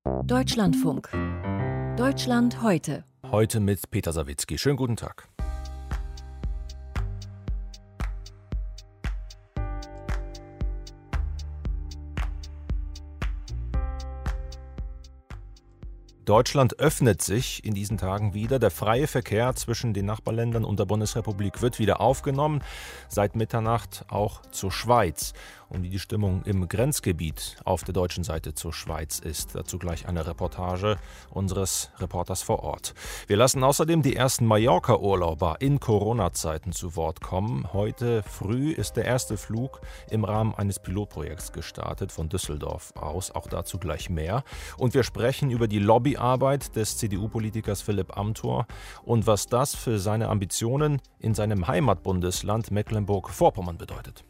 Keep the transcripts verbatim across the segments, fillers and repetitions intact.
Deutschlandfunk. Deutschland heute. Heute mit Peter Sawicki. Schönen guten Tag. Deutschland öffnet sich in diesen Tagen wieder. Der freie Verkehr zwischen den Nachbarländern und der Bundesrepublik wird wieder aufgenommen. Seit Mitternacht auch zur Schweiz. Und wie die Stimmung im Grenzgebiet auf der deutschen Seite zur Schweiz ist. Dazu gleich eine Reportage unseres Reporters vor Ort. Wir lassen außerdem die ersten Mallorca-Urlauber in Corona-Zeiten zu Wort kommen. Heute früh ist der erste Flug im Rahmen eines Pilotprojekts gestartet von Düsseldorf aus. Auch dazu gleich mehr. Und wir sprechen über die Lobbyarbeit des C D U-Politikers Philipp Amthor und was das für seine Ambitionen in seinem Heimatbundesland Mecklenburg-Vorpommern bedeutet.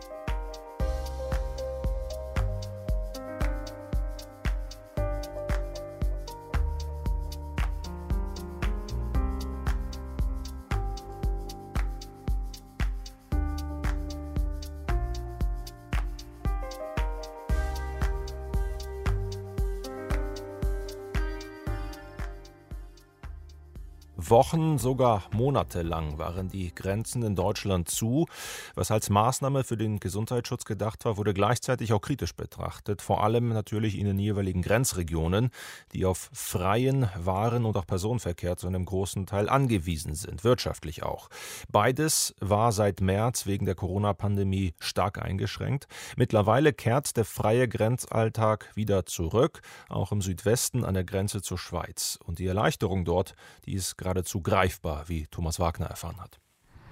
Wochen, sogar monatelang waren die Grenzen in Deutschland zu. Was als Maßnahme für den Gesundheitsschutz gedacht war, wurde gleichzeitig auch kritisch betrachtet. Vor allem natürlich in den jeweiligen Grenzregionen, die auf freien Waren- und auch Personenverkehr zu einem großen Teil angewiesen sind, wirtschaftlich auch. Beides war seit März wegen der Corona-Pandemie stark eingeschränkt. Mittlerweile kehrt der freie Grenzalltag wieder zurück, auch im Südwesten an der Grenze zur Schweiz. Und die Erleichterung dort, die ist geradezu greifbar, wie Thomas Wagner erfahren hat.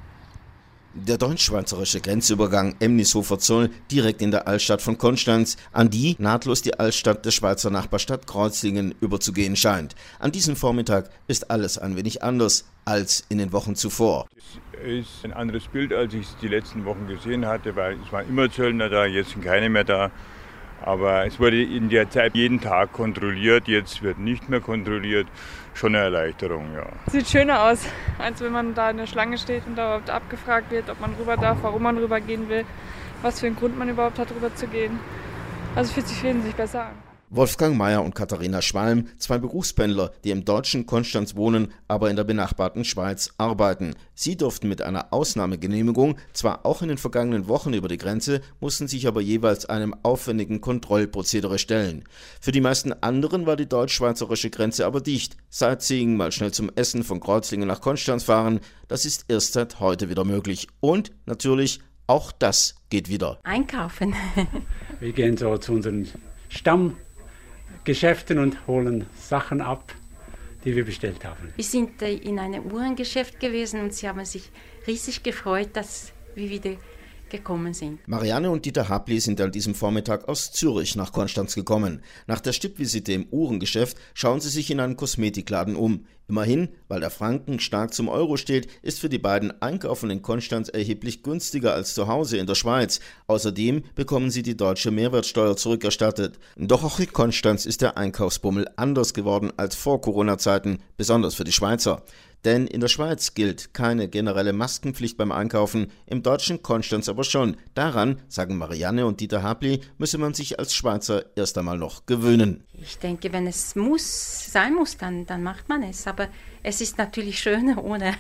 Der deutsch-schweizerische Grenzübergang Emnishofer-Zoll direkt in der Altstadt von Konstanz, an die nahtlos die Altstadt der Schweizer Nachbarstadt Kreuzlingen überzugehen scheint. An diesem Vormittag ist alles ein wenig anders als in den Wochen zuvor. Es ist ein anderes Bild, als ich es die letzten Wochen gesehen hatte, weil es waren immer Zöllner da, jetzt sind keine mehr da. Aber es wurde in der Zeit jeden Tag kontrolliert, jetzt wird nicht mehr kontrolliert. Schon eine Erleichterung, ja. Sieht schöner aus, als wenn man da in der Schlange steht und da überhaupt abgefragt wird, ob man rüber darf, warum man rüber gehen will, was für einen Grund man überhaupt hat, rüber zu gehen. Also fühlt sich wesentlich besser an. Wolfgang Meyer und Katharina Schwalm, zwei Berufspendler, die im deutschen Konstanz wohnen, aber in der benachbarten Schweiz arbeiten. Sie durften mit einer Ausnahmegenehmigung zwar auch in den vergangenen Wochen über die Grenze, mussten sich aber jeweils einem aufwendigen Kontrollprozedere stellen. Für die meisten anderen war die deutsch-schweizerische Grenze aber dicht. Sightseeing, mal schnell zum Essen von Kreuzlingen nach Konstanz fahren, das ist erst seit heute wieder möglich. Und natürlich, auch das geht wieder. Einkaufen. Wir gehen so zu unseren Stamm Geschäften und holen Sachen ab, die wir bestellt haben. Wir sind in einem Uhrengeschäft gewesen und sie haben sich riesig gefreut, dass wir wieder gekommen sind. Marianne und Dieter Hapli sind an diesem Vormittag aus Zürich nach Konstanz gekommen. Nach der Stippvisite im Uhrengeschäft schauen sie sich in einem Kosmetikladen um. Immerhin, weil der Franken stark zum Euro steht, ist für die beiden Einkaufen in Konstanz erheblich günstiger als zu Hause in der Schweiz. Außerdem bekommen sie die deutsche Mehrwertsteuer zurückerstattet. Doch auch in Konstanz ist der Einkaufsbummel anders geworden als vor Corona-Zeiten, besonders für die Schweizer. Denn in der Schweiz gilt keine generelle Maskenpflicht beim Einkaufen, im deutschen Konstanz aber schon. Daran, sagen Marianne und Dieter Hapli, müsse man sich als Schweizer erst einmal noch gewöhnen. Ich denke, wenn es muss, sein muss, dann, dann macht man es. Aber es ist natürlich schöner ohne.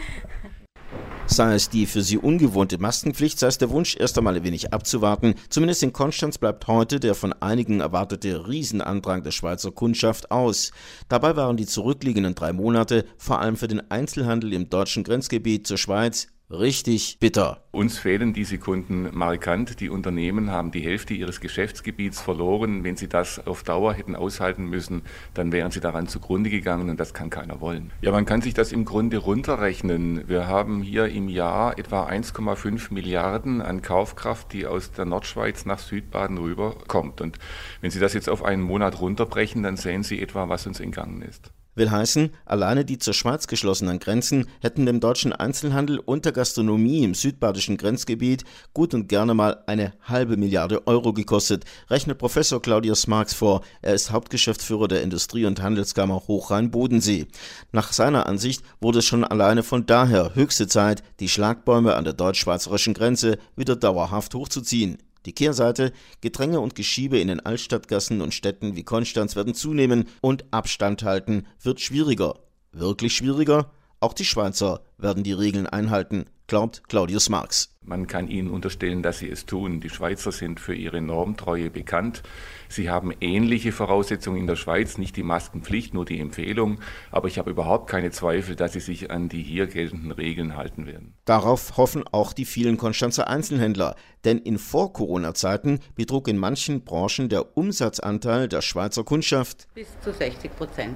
Sei es die für sie ungewohnte Maskenpflicht, sei es der Wunsch, erst einmal ein wenig abzuwarten. Zumindest in Konstanz bleibt heute der von einigen erwartete Riesenandrang der Schweizer Kundschaft aus. Dabei waren die zurückliegenden drei Monate vor allem für den Einzelhandel im deutschen Grenzgebiet zur Schweiz richtig bitter. Uns fehlen diese Kunden markant. Die Unternehmen haben die Hälfte ihres Geschäftsgebiets verloren. Wenn sie das auf Dauer hätten aushalten müssen, dann wären sie daran zugrunde gegangen und das kann keiner wollen. Ja, man kann sich das im Grunde runterrechnen. Wir haben hier im Jahr etwa eins Komma fünf Milliarden an Kaufkraft, die aus der Nordschweiz nach Südbaden rüberkommt. Und wenn Sie das jetzt auf einen Monat runterbrechen, dann sehen Sie etwa, was uns entgangen ist. Will heißen, alleine die zur Schweiz geschlossenen Grenzen hätten dem deutschen Einzelhandel und der Gastronomie im südbadischen Grenzgebiet gut und gerne mal eine halbe Milliarde Euro gekostet, rechnet Professor Claudius Marx vor. Er ist Hauptgeschäftsführer der Industrie- und Handelskammer Hochrhein-Bodensee. Nach seiner Ansicht wurde es schon alleine von daher höchste Zeit, die Schlagbäume an der deutsch-schweizerischen Grenze wieder dauerhaft hochzuziehen. Die Kehrseite: Gedränge und Geschiebe in den Altstadtgassen und Städten wie Konstanz werden zunehmen und Abstand halten wird schwieriger. Wirklich schwieriger? Auch die Schweizer werden die Regeln einhalten, glaubt Claudius Marx. Man kann ihnen unterstellen, dass sie es tun. Die Schweizer sind für ihre Normtreue bekannt. Sie haben ähnliche Voraussetzungen in der Schweiz, nicht die Maskenpflicht, nur die Empfehlung. Aber ich habe überhaupt keine Zweifel, dass sie sich an die hier geltenden Regeln halten werden. Darauf hoffen auch die vielen Konstanzer Einzelhändler. Denn in Vor-Corona-Zeiten betrug in manchen Branchen der Umsatzanteil der Schweizer Kundschaft bis zu sechzig Prozent.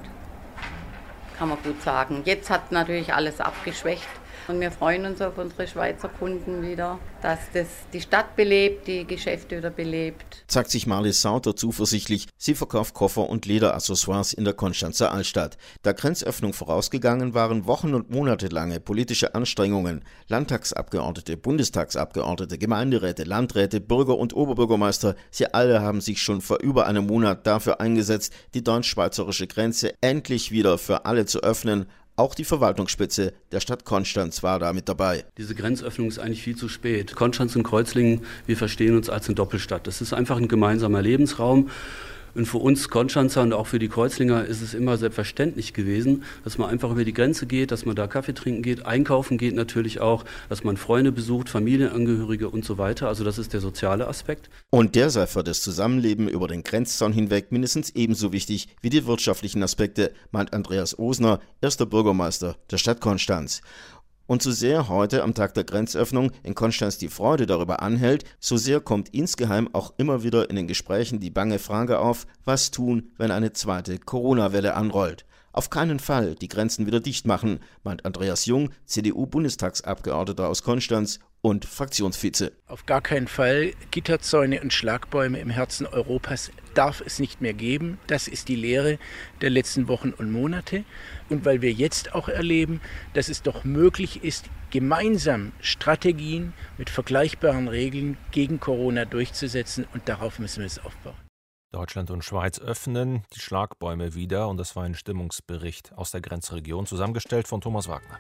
Kann man gut sagen. Jetzt hat natürlich alles abgeschwächt. Und wir freuen uns auf unsere Schweizer Kunden wieder, dass das die Stadt belebt, die Geschäfte wieder belebt. Sagt sich Marlies Sauter zuversichtlich. Sie verkauft Koffer und Lederaccessoires in der Konstanzer Altstadt. Der Grenzöffnung vorausgegangen waren wochen- und monatelange politische Anstrengungen. Landtagsabgeordnete, Bundestagsabgeordnete, Gemeinderäte, Landräte, Bürger und Oberbürgermeister, sie alle haben sich schon vor über einem Monat dafür eingesetzt, die deutsch-schweizerische Grenze endlich wieder für alle zu öffnen. Auch die Verwaltungsspitze der Stadt Konstanz war da mit dabei. Diese Grenzöffnung ist eigentlich viel zu spät. Konstanz und Kreuzlingen, wir verstehen uns als eine Doppelstadt. Das ist einfach ein gemeinsamer Lebensraum. Und für uns Konstanzer und auch für die Kreuzlinger ist es immer selbstverständlich gewesen, dass man einfach über die Grenze geht, dass man da Kaffee trinken geht, einkaufen geht natürlich auch, dass man Freunde besucht, Familienangehörige und so weiter. Also das ist der soziale Aspekt. Und der sei für das Zusammenleben über den Grenzzaun hinweg mindestens ebenso wichtig wie die wirtschaftlichen Aspekte, meint Andreas Osner, erster Bürgermeister der Stadt Konstanz. Und so sehr heute am Tag der Grenzöffnung in Konstanz die Freude darüber anhält, so sehr kommt insgeheim auch immer wieder in den Gesprächen die bange Frage auf, was tun, wenn eine zweite Corona-Welle anrollt. Auf keinen Fall die Grenzen wieder dicht machen, meint Andreas Jung, C D U-Bundestagsabgeordneter aus Konstanz und Fraktionsvize. Auf gar keinen Fall. Gitterzäune und Schlagbäume im Herzen Europas darf es nicht mehr geben. Das ist die Lehre der letzten Wochen und Monate. Und weil wir jetzt auch erleben, dass es doch möglich ist, gemeinsam Strategien mit vergleichbaren Regeln gegen Corona durchzusetzen. Und darauf müssen wir es aufbauen. Deutschland und Schweiz öffnen die Schlagbäume wieder und das war ein Stimmungsbericht aus der Grenzregion, zusammengestellt von Thomas Wagner.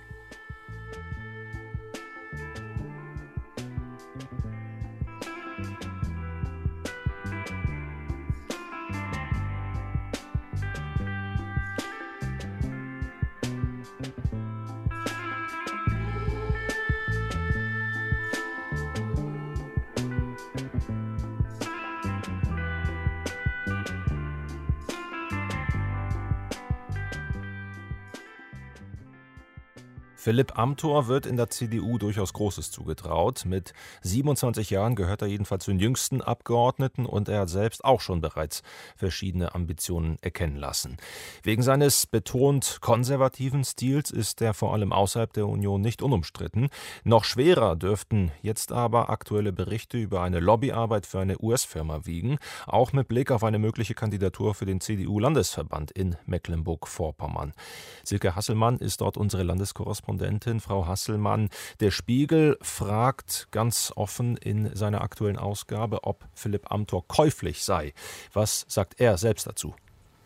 Philipp Amthor wird in der C D U durchaus Großes zugetraut. Mit siebenundzwanzig Jahren gehört er jedenfalls zu den jüngsten Abgeordneten und er hat selbst auch schon bereits verschiedene Ambitionen erkennen lassen. Wegen seines betont konservativen Stils ist er vor allem außerhalb der Union nicht unumstritten. Noch schwerer dürften jetzt aber aktuelle Berichte über eine Lobbyarbeit für eine U S-Firma wiegen, auch mit Blick auf eine mögliche Kandidatur für den C D U-Landesverband in Mecklenburg-Vorpommern. Silke Hasselmann ist dort unsere Landeskorrespondentin. Frau Hasselmann, der Spiegel fragt ganz offen in seiner aktuellen Ausgabe, ob Philipp Amthor käuflich sei. Was sagt er selbst dazu?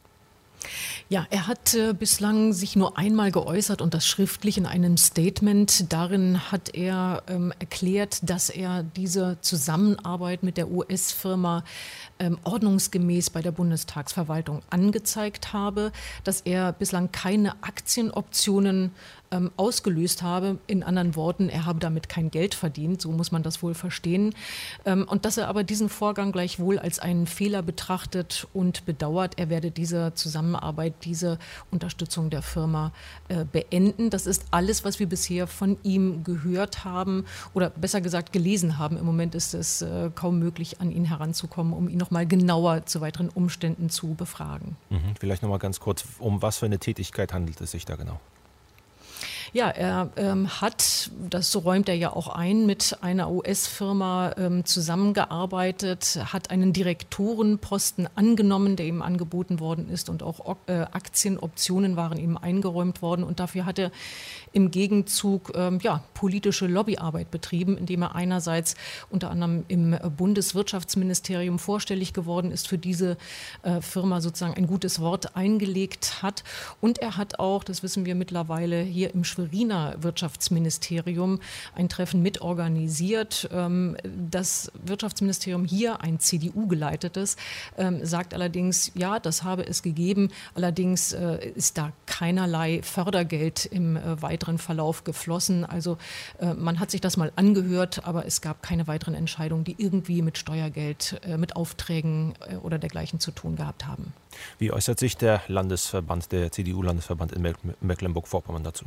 Ja, er hat äh, bislang sich nur einmal geäußert und das schriftlich in einem Statement. Darin hat er ähm, erklärt, dass er diese Zusammenarbeit mit der U S-Firma ähm, ordnungsgemäß bei der Bundestagsverwaltung angezeigt habe, dass er bislang keine Aktienoptionen ähm, ausgelöst habe. In anderen Worten, er habe damit kein Geld verdient, so muss man das wohl verstehen. Ähm, und dass er aber diesen Vorgang gleichwohl als einen Fehler betrachtet und bedauert. Er werde diese Zusammenarbeit, diese Unterstützung der Firma äh, beenden. Das ist alles, was wir bisher von ihm gehört haben oder besser gesagt gelesen haben. Im Moment ist es äh, kaum möglich, an ihn heranzukommen, um ihn noch mal genauer zu weiteren Umständen zu befragen. Mhm, vielleicht noch mal ganz kurz, um was für eine Tätigkeit handelt es sich da genau? Ja, er ähm, hat, das räumt er ja auch ein, mit einer U S-Firma ähm, zusammengearbeitet, hat einen Direktorenposten angenommen, der ihm angeboten worden ist und auch äh, Aktienoptionen waren ihm eingeräumt worden und dafür hat er im Gegenzug ähm, ja, politische Lobbyarbeit betrieben, indem er einerseits unter anderem im Bundeswirtschaftsministerium vorstellig geworden ist, für diese äh, Firma sozusagen ein gutes Wort eingelegt hat und er hat auch, das wissen wir mittlerweile, hier im Schweizer Schweriner Wirtschaftsministerium ein Treffen mitorganisiert. Ähm, das Wirtschaftsministerium hier, ein C D U-geleitetes, ähm, sagt allerdings, ja, das habe es gegeben. Allerdings äh, ist da keinerlei Fördergeld im äh, weiteren Verlauf geflossen. Also äh, man hat sich das mal angehört, aber es gab keine weiteren Entscheidungen, die irgendwie mit Steuergeld, äh, mit Aufträgen äh, oder dergleichen zu tun gehabt haben. Wie äußert sich der Landesverband, der C D U-Landesverband in Mecklenburg-Vorpommern dazu?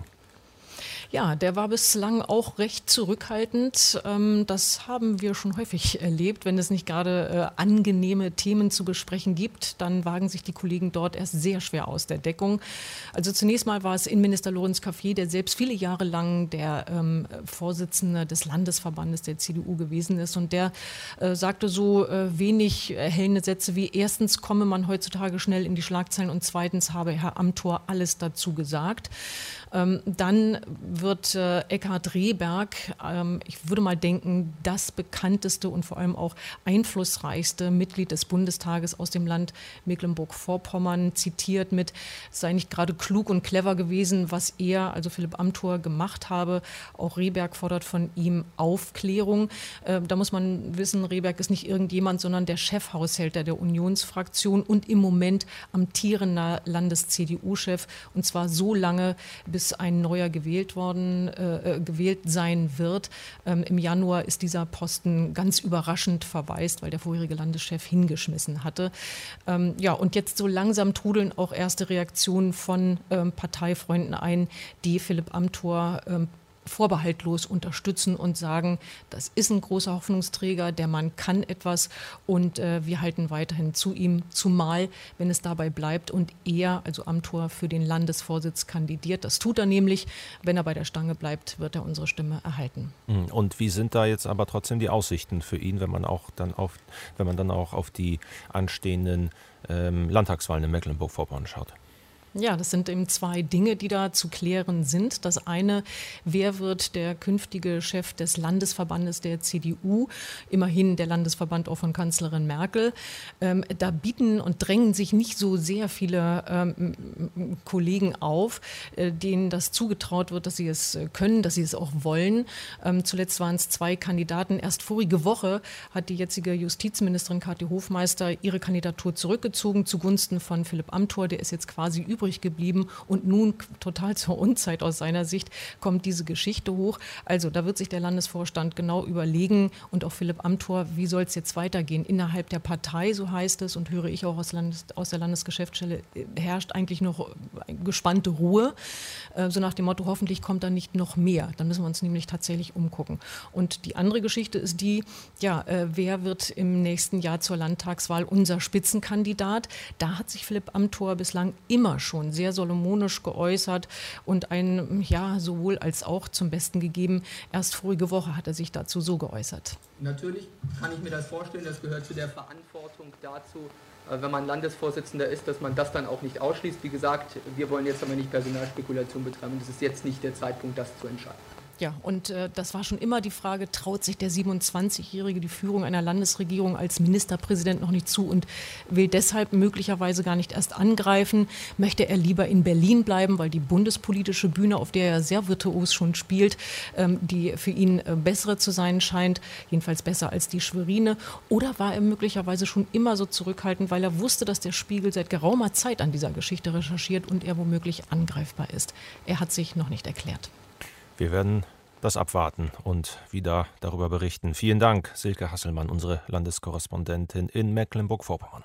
Ja, der war bislang auch recht zurückhaltend. Das haben wir schon häufig erlebt. Wenn es nicht gerade angenehme Themen zu besprechen gibt, dann wagen sich die Kollegen dort erst sehr schwer aus der Deckung. Also zunächst mal war es Innenminister Lorenz Cafier, der selbst viele Jahre lang der ähm, Vorsitzende des Landesverbandes der C D U gewesen ist. Und der äh, sagte so äh, wenig erhellende Sätze wie: Erstens komme man heutzutage schnell in die Schlagzeilen und zweitens habe Herr Amthor alles dazu gesagt. Ähm, dann wird äh, Eckhard Rehberg, ähm, ich würde mal denken, das bekannteste und vor allem auch einflussreichste Mitglied des Bundestages aus dem Land Mecklenburg-Vorpommern, zitiert mit: sei nicht gerade klug und clever gewesen, was er, also Philipp Amthor, gemacht habe. Auch Rehberg fordert von ihm Aufklärung. Äh, da muss man wissen, Rehberg ist nicht irgendjemand, sondern der Chefhaushälter der Unionsfraktion und im Moment amtierender Landes-C D U-Chef, und zwar so lange, bis ein neuer gewählt worden, äh, gewählt sein wird. Ähm, Im Januar ist dieser Posten ganz überraschend verwaist, weil der vorherige Landeschef hingeschmissen hatte. Ähm, ja, und jetzt so langsam trudeln auch erste Reaktionen von ähm, Parteifreunden ein, die Philipp Amthor ähm, vorbehaltlos unterstützen und sagen, das ist ein großer Hoffnungsträger, der Mann kann etwas und äh, wir halten weiterhin zu ihm, zumal wenn es dabei bleibt und er, also Amthor, für den Landesvorsitz kandidiert. Das tut er nämlich. Wenn er bei der Stange bleibt, wird er unsere Stimme erhalten. Und wie sind da jetzt aber trotzdem die Aussichten für ihn, wenn man auch dann auf, wenn man dann auch auf die anstehenden ähm, Landtagswahlen in Mecklenburg-Vorpommern schaut? Ja, das sind eben zwei Dinge, die da zu klären sind. Das eine: Wer wird der künftige Chef des Landesverbandes der C D U? Immerhin der Landesverband auch von Kanzlerin Merkel. Ähm, da bieten und drängen sich nicht so sehr viele ähm, Kollegen auf, äh, denen das zugetraut wird, dass sie es können, dass sie es auch wollen. Ähm, zuletzt waren es zwei Kandidaten. Erst vorige Woche hat die jetzige Justizministerin Kathi Hofmeister ihre Kandidatur zurückgezogen zugunsten von Philipp Amthor. Der ist jetzt quasi übrig geblieben und nun total zur Unzeit aus seiner Sicht kommt diese Geschichte hoch. Also da wird sich der Landesvorstand genau überlegen und auch Philipp Amthor, wie soll es jetzt weitergehen? Innerhalb der Partei, so heißt es und höre ich auch aus, Landes, aus der Landesgeschäftsstelle, herrscht eigentlich noch gespannte Ruhe. Äh, so nach dem Motto, hoffentlich kommt da nicht noch mehr. Dann müssen wir uns nämlich tatsächlich umgucken. Und die andere Geschichte ist die, ja, äh, wer wird im nächsten Jahr zur Landtagswahl unser Spitzenkandidat? Da hat sich Philipp Amthor bislang immer schon schon sehr solomonisch geäußert und ein, ja, sowohl als auch zum Besten gegeben. Erst vorige Woche hat er sich dazu so geäußert. Natürlich kann ich mir das vorstellen, das gehört zu der Verantwortung dazu, wenn man Landesvorsitzender ist, dass man das dann auch nicht ausschließt. Wie gesagt, wir wollen jetzt aber nicht Personalspekulation betreiben. Das ist jetzt nicht der Zeitpunkt, das zu entscheiden. Ja, und äh, das war schon immer die Frage, traut sich der siebenundzwanzigjährige die Führung einer Landesregierung als Ministerpräsident noch nicht zu und will deshalb möglicherweise gar nicht erst angreifen? Möchte er lieber in Berlin bleiben, weil die bundespolitische Bühne, auf der er sehr virtuos schon spielt, ähm, die für ihn äh, bessere zu sein scheint, jedenfalls besser als die Schwerine? Oder war er möglicherweise schon immer so zurückhaltend, weil er wusste, dass der Spiegel seit geraumer Zeit an dieser Geschichte recherchiert und er womöglich angreifbar ist? Er hat sich noch nicht erklärt. Wir werden das abwarten und wieder darüber berichten. Vielen Dank, Silke Hasselmann, unsere Landeskorrespondentin in Mecklenburg-Vorpommern.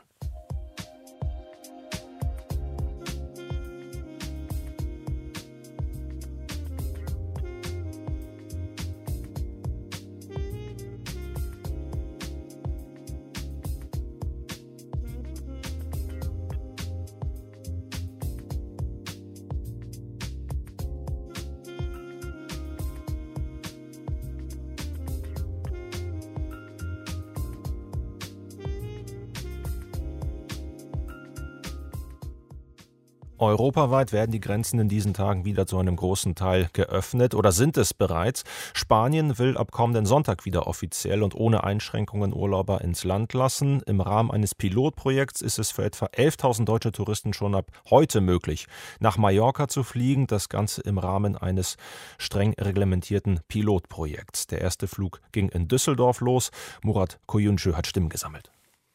Europaweit werden die Grenzen in diesen Tagen wieder zu einem großen Teil geöffnet oder sind es bereits. Spanien will ab kommenden Sonntag wieder offiziell und ohne Einschränkungen Urlauber ins Land lassen. Im Rahmen eines Pilotprojekts ist es für etwa elftausend deutsche Touristen schon ab heute möglich, nach Mallorca zu fliegen. Das Ganze im Rahmen eines streng reglementierten Pilotprojekts. Der erste Flug ging in Düsseldorf los. Murat Koyuncu hat Stimmen gesammelt.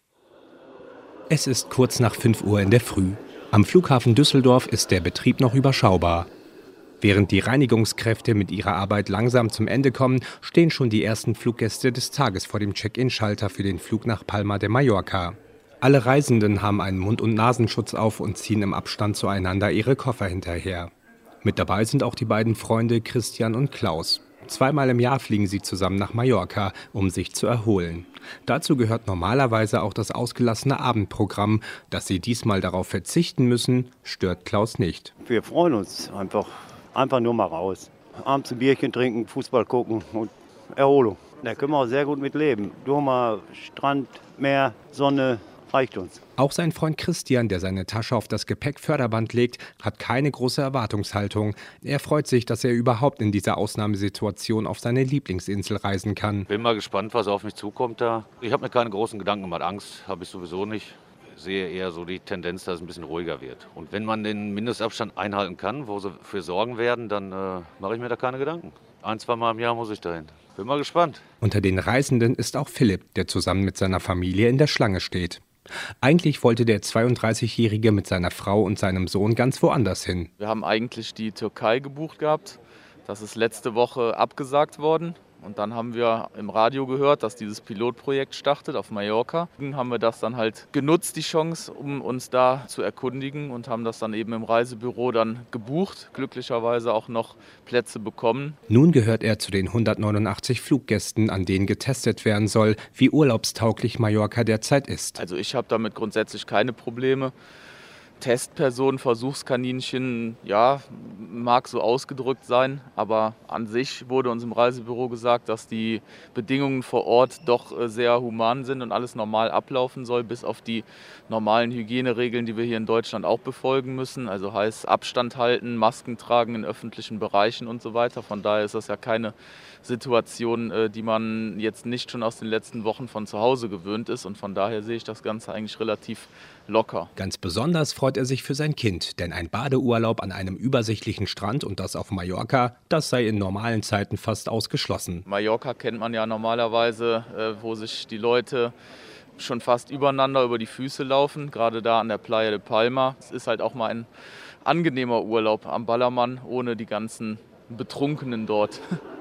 Es ist kurz nach fünf Uhr in der Früh. Am Flughafen Düsseldorf ist der Betrieb noch überschaubar. Während die Reinigungskräfte mit ihrer Arbeit langsam zum Ende kommen, stehen schon die ersten Fluggäste des Tages vor dem Check-in-Schalter für den Flug nach Palma de Mallorca. Alle Reisenden haben einen Mund- und Nasenschutz auf und ziehen im Abstand zueinander ihre Koffer hinterher. Mit dabei sind auch die beiden Freunde Christian und Klaus. Zweimal im Jahr fliegen sie zusammen nach Mallorca, um sich zu erholen. Dazu gehört normalerweise auch das ausgelassene Abendprogramm. Dass sie diesmal darauf verzichten müssen, stört Klaus nicht. Wir freuen uns einfach, einfach nur mal raus. Abends ein Bierchen trinken, Fußball gucken und Erholung. Da können wir auch sehr gut mit leben. Nur mal Strand, Meer, Sonne, reicht uns. Auch sein Freund Christian, der seine Tasche auf das Gepäckförderband legt, hat keine große Erwartungshaltung. Er freut sich, dass er überhaupt in dieser Ausnahmesituation auf seine Lieblingsinsel reisen kann. Bin mal gespannt, was auf mich zukommt da. Ich habe mir keine großen Gedanken gemacht. Angst habe ich sowieso nicht. Ich sehe eher so die Tendenz, dass es ein bisschen ruhiger wird. Und wenn man den Mindestabstand einhalten kann, wo sie für sorgen werden, dann äh, mache ich mir da keine Gedanken. Ein, zwei Mal im Jahr muss ich dahin. Bin mal gespannt. Unter den Reisenden ist auch Philipp, der zusammen mit seiner Familie in der Schlange steht. Eigentlich wollte der zweiunddreißigjährige mit seiner Frau und seinem Sohn ganz woanders hin. Wir haben eigentlich die Türkei gebucht gehabt. Das ist letzte Woche abgesagt worden. Und dann haben wir im Radio gehört, dass dieses Pilotprojekt startet auf Mallorca. Dann haben wir das dann halt genutzt, die Chance, um uns da zu erkundigen und haben das dann eben im Reisebüro dann gebucht. Glücklicherweise auch noch Plätze bekommen. Nun gehört er zu den hundertneunundachtzig Fluggästen, an denen getestet werden soll, wie urlaubstauglich Mallorca derzeit ist. Also ich habe damit grundsätzlich keine Probleme. Testperson, Versuchskaninchen, ja, mag so ausgedrückt sein, aber an sich wurde uns im Reisebüro gesagt, dass die Bedingungen vor Ort doch sehr human sind und alles normal ablaufen soll, bis auf die normalen Hygieneregeln, die wir hier in Deutschland auch befolgen müssen. Also heißt Abstand halten, Masken tragen in öffentlichen Bereichen und so weiter. Von daher ist das ja keine Situation, die man jetzt nicht schon aus den letzten Wochen von zu Hause gewöhnt ist. Und von daher sehe ich das Ganze eigentlich relativ locker. Ganz besonders freut er sich für sein Kind, denn ein Badeurlaub an einem übersichtlichen Strand und das auf Mallorca, das sei in normalen Zeiten fast ausgeschlossen. Mallorca kennt man ja normalerweise, wo sich die Leute schon fast übereinander über die Füße laufen, gerade da an der Playa de Palma. Es ist halt auch mal ein angenehmer Urlaub am Ballermann, ohne die ganzen Betrunkenen dort.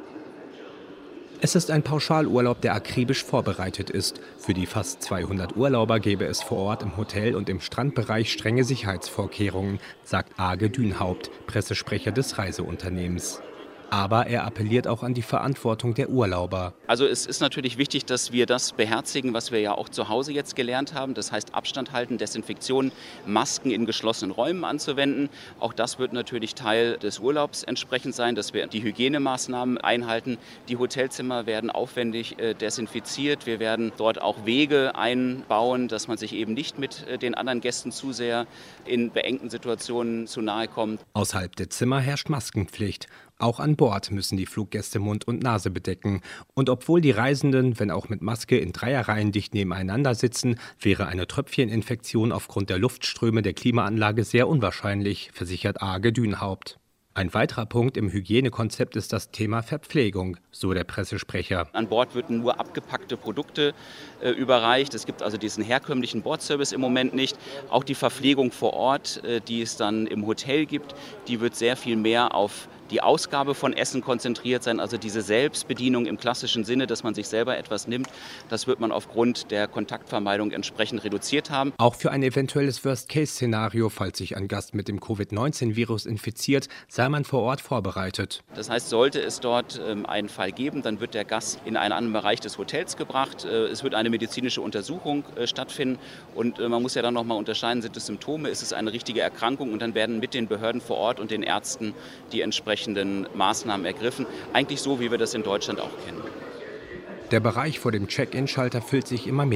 Es ist ein Pauschalurlaub, der akribisch vorbereitet ist. Für die fast zweihundert Urlauber gäbe es vor Ort im Hotel und im Strandbereich strenge Sicherheitsvorkehrungen, sagt Arge Dünhaupt, Pressesprecher des Reiseunternehmens. Aber er appelliert auch an die Verantwortung der Urlauber. Also es ist natürlich wichtig, dass wir das beherzigen, was wir ja auch zu Hause jetzt gelernt haben. Das heißt Abstand halten, Desinfektion, Masken in geschlossenen Räumen anzuwenden. Auch das wird natürlich Teil des Urlaubs entsprechend sein, dass wir die Hygienemaßnahmen einhalten. Die Hotelzimmer werden aufwendig äh, desinfiziert. Wir werden dort auch Wege einbauen, dass man sich eben nicht mit äh, den anderen Gästen zu sehr in beengten Situationen zu nahe kommt. Außerhalb der Zimmer herrscht Maskenpflicht. Auch an Bord müssen die Fluggäste Mund und Nase bedecken. Und obwohl die Reisenden, wenn auch mit Maske, in Dreierreihen dicht nebeneinander sitzen, wäre eine Tröpfcheninfektion aufgrund der Luftströme der Klimaanlage sehr unwahrscheinlich, versichert Arge Dünhaupt. Ein weiterer Punkt im Hygienekonzept ist das Thema Verpflegung, so der Pressesprecher. An Bord würden nur abgepackte Produkte äh, überreicht. Es gibt also diesen herkömmlichen Bordservice im Moment nicht. Auch die Verpflegung vor Ort, äh, die es dann im Hotel gibt, die wird sehr viel mehr auf die Ausgabe von Essen konzentriert sein, also diese Selbstbedienung im klassischen Sinne, dass man sich selber etwas nimmt, das wird man aufgrund der Kontaktvermeidung entsprechend reduziert haben. Auch für ein eventuelles Worst-Case-Szenario, falls sich ein Gast mit dem Covid neunzehn Virus infiziert, sei man vor Ort vorbereitet. Das heißt, sollte es dort ähm, einen Fall geben, dann wird der Gast in einen anderen Bereich des Hotels gebracht. Äh, es wird eine medizinische Untersuchung äh, stattfinden und äh, man muss ja dann noch mal unterscheiden, sind es Symptome, ist es eine richtige Erkrankung, und dann werden mit den Behörden vor Ort und den Ärzten die entsprechenden Maßnahmen ergriffen. Eigentlich so, wie wir das in Deutschland auch kennen. Der Bereich vor dem Check-in-Schalter füllt sich immer mehr.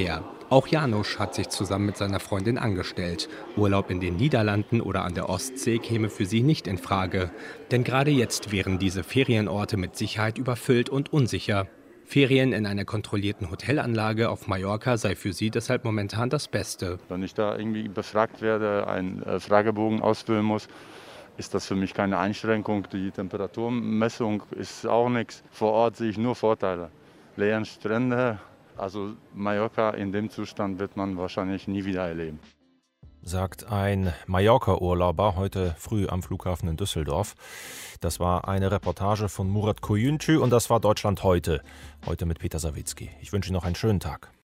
Auch Janusz hat sich zusammen mit seiner Freundin angestellt. Urlaub in den Niederlanden oder an der Ostsee käme für sie nicht in Frage. Denn gerade jetzt wären diese Ferienorte mit Sicherheit überfüllt und unsicher. Ferien in einer kontrollierten Hotelanlage auf Mallorca sei für sie deshalb momentan das Beste. Wenn ich da irgendwie befragt werde, einen Fragebogen ausfüllen muss, ist das für mich keine Einschränkung. Die Temperaturmessung ist auch nichts. Vor Ort sehe ich nur Vorteile. Leeren Strände, also Mallorca in dem Zustand wird man wahrscheinlich nie wieder erleben. Sagt ein Mallorca-Urlauber heute früh am Flughafen in Düsseldorf. Das war eine Reportage von Murat Koyuncu und das war Deutschland heute. Heute mit Peter Sawicki. Ich wünsche Ihnen noch einen schönen Tag.